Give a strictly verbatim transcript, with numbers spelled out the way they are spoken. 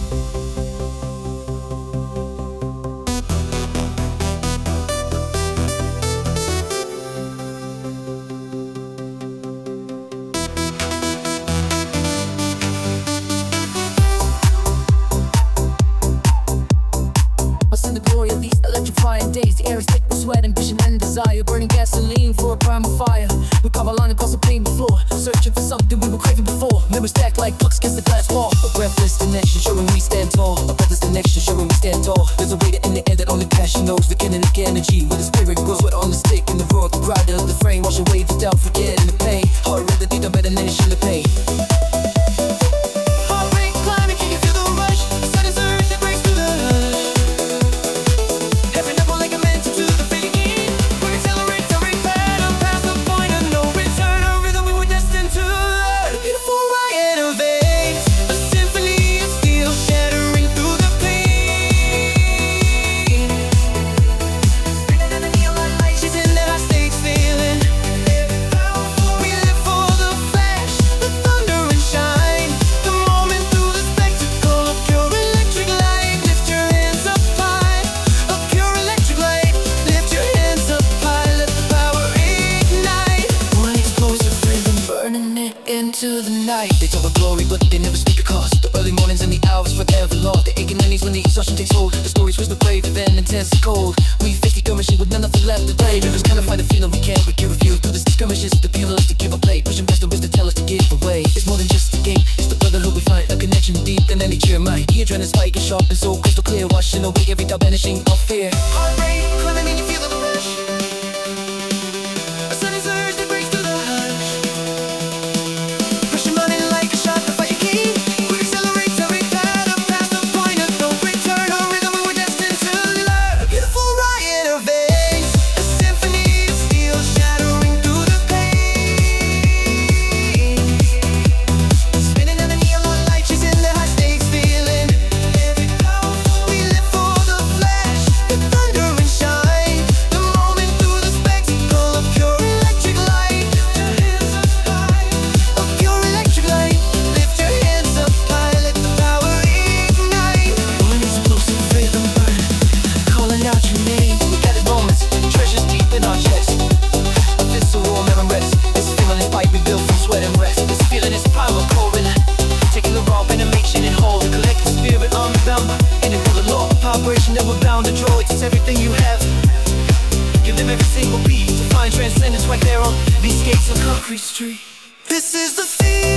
Electrifying days, the air is thick with sweat, ambition and desire. Burning gasoline for a primal fire. We carve our line across the pavement floor, searching for something we were craving before. Memories stacked like books against the glass wall. A breathless connection showing we stand tall. A breathless connection showing we stand tall. There's a weight in the air that only passion knows. The kinetic energy with the spirit grows. Sweat on the stick and the roar of the pride of the frame. Wash away the doubt, forgetting the pain. Heart rhythm, the better nation, the pain. Into the night. They talk of glory, but they never speak of cost. The early mornings and the hours forever lost. The aching knees when the exhaustion takes hold. The stories whisper brave, then intense and cold. We face the skirmishing with none nothing left to play. We just kind of find a feeling we can't break, refuse. Through the skirmishes, the appeal us to give a play. Pushing past the wisdom, tell us to give away. It's more than just a game, it's the brotherhood we find. A connection deep than any cheer might. Ear trying to spike and sharp and so crystal clear. Washing away every doubt, banishing all fear. Heart rate, climbing and you feel the rush. A sudden surge that breaks through the hush. That we're bound to draw, it's everything you have. Give them every single beat to find transcendence right there on these gates of Concrete Street. This is the theme.